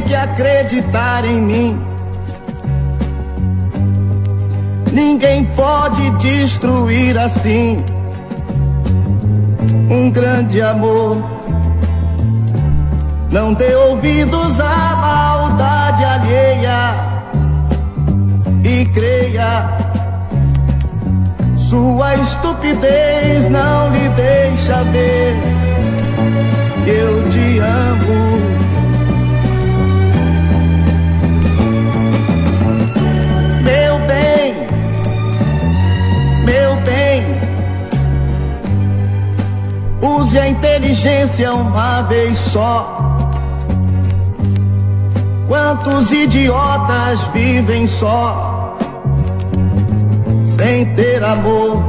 que acreditar em mim. Ninguém pode destruir assim um grande amor. Não dê ouvidos à maldade alheia e creia. Sua estupidez não lhe deixa ver que eu te amo. Meu bem, meu bem, use a inteligência uma vez só. Quantos idiotas vivem só, sem ter amor?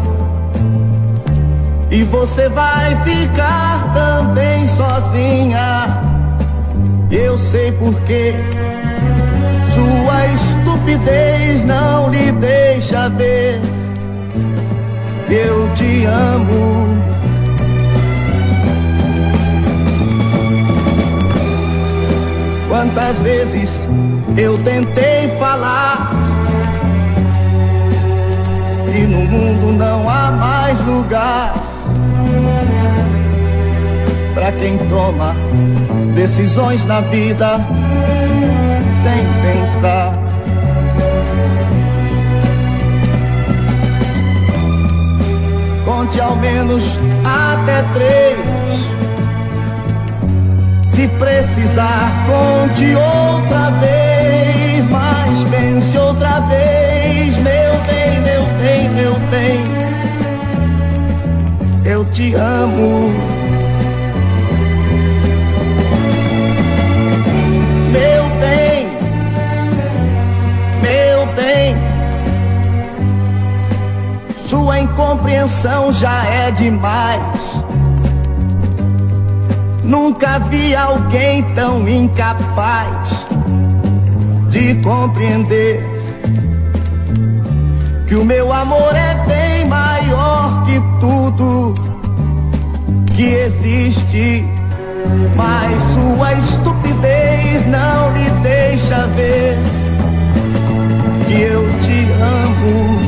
E você vai ficar também sozinha. Eu sei porquê. Sua estupidez não lhe deixa ver que eu te amo. Quantas vezes eu tentei falar que no mundo não há mais lugar pra quem toma decisões na vida sem pensar. Conte ao menos até 3. Se precisar, conte outra vez, mas pense outra vez. Meu bem, meu bem, meu bem, eu te amo. Meu bem, meu bem, sua incompreensão já é demais. Nunca vi alguém tão incapaz de compreender que o meu amor é bem maior que tudo que existe. Mas sua estupidez não lhe deixa ver que eu te amo.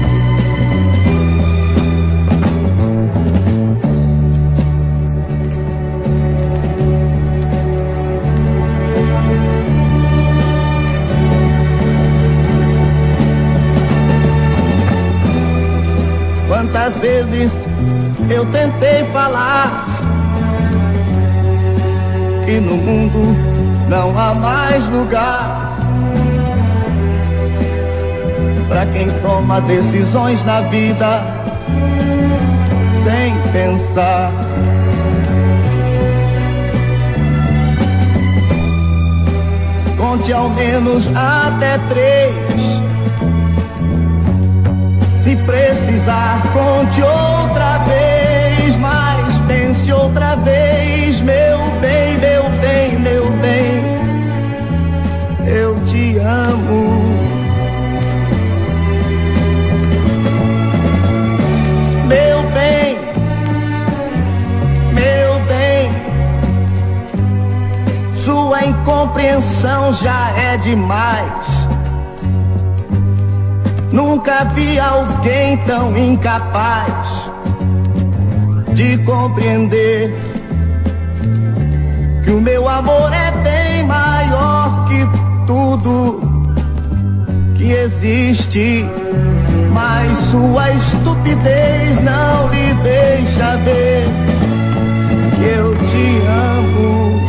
Quantas vezes eu tentei falar que no mundo não há mais lugar pra quem toma decisões na vida sem pensar. Conte ao menos até 3. Se precisar, conte outra vez, mas pense outra vez. Meu bem, meu bem, meu bem, eu te amo. Meu bem, meu bem, sua incompreensão já é demais. Nunca vi alguém tão incapaz de compreender que o meu amor é bem maior que tudo que existe. Mas sua estupidez não lhe deixa ver que eu te amo.